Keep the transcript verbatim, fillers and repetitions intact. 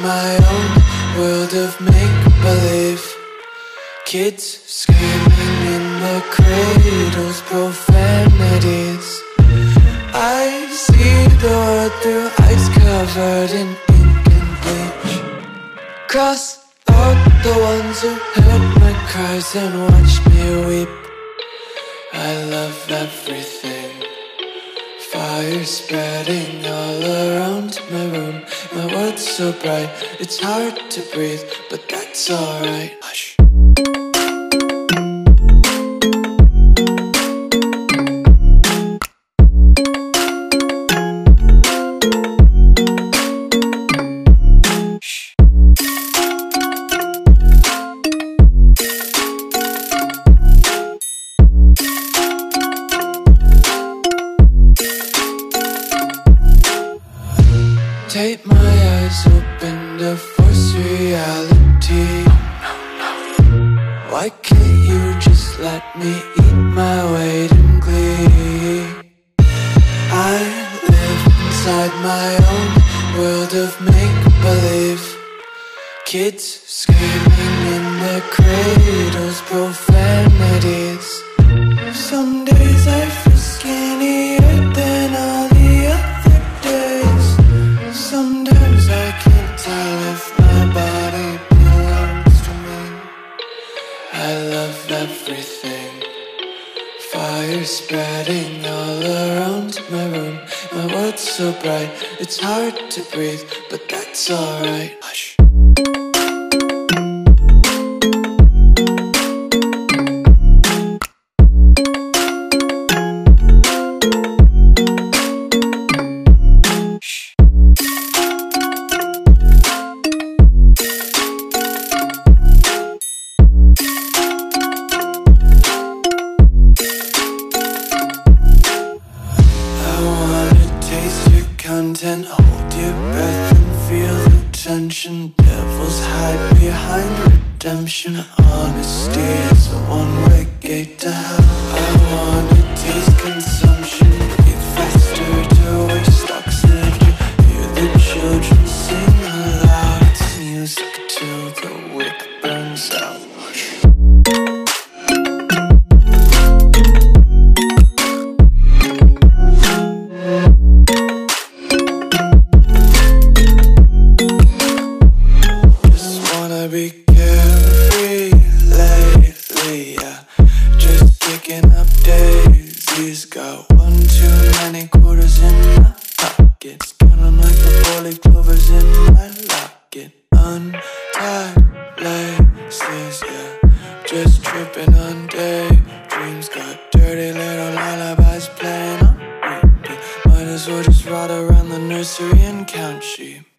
my own world of make-believe. Kids screaming in the cradles, profanities. I see the world through eyes covered in ink and bleach. Cross out the ones who heard my cries and watched me weep. I love everything. Fire spreading all around my room. My world's so bright, it's hard to breathe, but that's alright. Hush. Tape my eyes open to force reality. Why can't you just let me eat my weight in glee? I live inside my own world of make-believe. Kids screaming in their cradles, profanities. Some days I feel skinnier than all the other days. Sometimes I can't tell if my body belongs to me. I love everything. Fire spreading all around my room. My world's so bright, it's hard to breathe, but that's alright. Hush. Content, hold your breath and feel the tension. Devils hide behind redemption. Honesty is a one-way gate to hell. I wanna taste consumption, breathe faster to waste oxygen. Hear the children sing aloud. It's music till the wick burns out. Be carefree lately, yeah. Just picking up daisies. Got one too many quarters in my pockets. Counting like the four-leaf clovers in my locket. Untied laces, yeah. Just tripping on daydreams. Got dirty little lullabies playing on repeat. Might as well just ride around the nursery and count sheep.